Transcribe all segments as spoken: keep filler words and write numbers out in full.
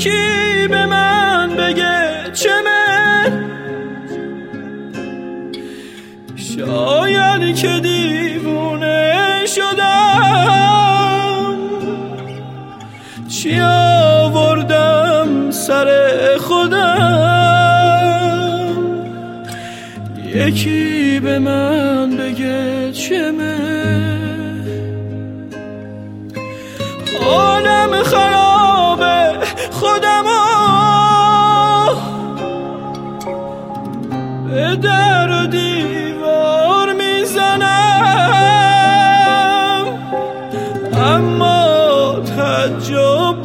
یکی به من بگه چمه، شاید که دیوونه شدم، چی آوردم سر خودم. یکی به من بگه چمه، حالم خرابه، خودمو به در و دیوار میزنم، اما تعجب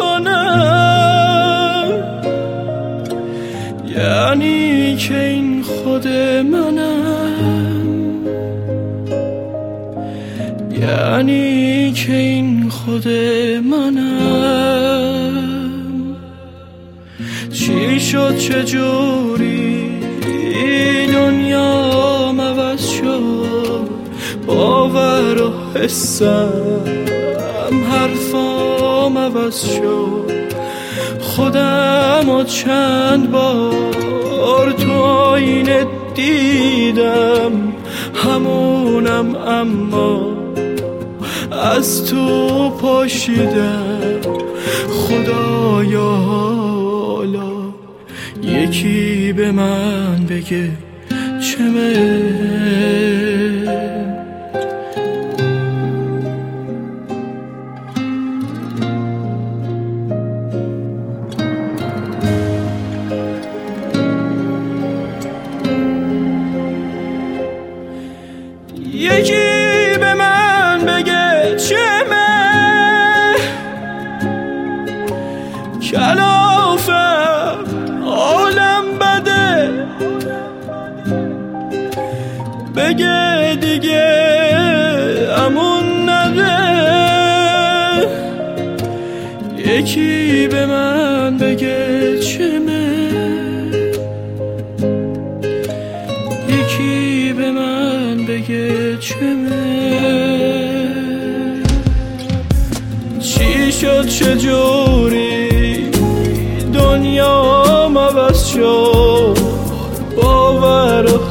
میکنم، یعنی که این خود منم، یعنی که این خود منم. چی شد چجوری دنیا عوض شد، باور و حسم حرفام عوض شد، خودم و چند بار تو آینه دیدم همونم، اما از تو پاشیدم. خدایا حالا یکی به من بگه چمه. یکی به من بگه چمه، کلافم عالم بده، بگه دیگه امون نده. یکی به من بگه چمه، یکی به من بگه چمه. چی شد چجوری دنیا عوض شد، باور و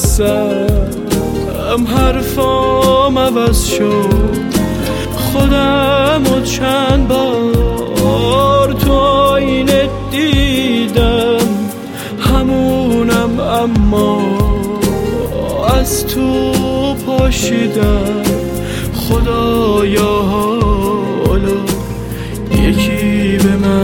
حسم حرفام عوض شد، خودم و چند بار تو آینه دیدم همونم، اما از تو پاشیدم. خدایا حالا یکی به من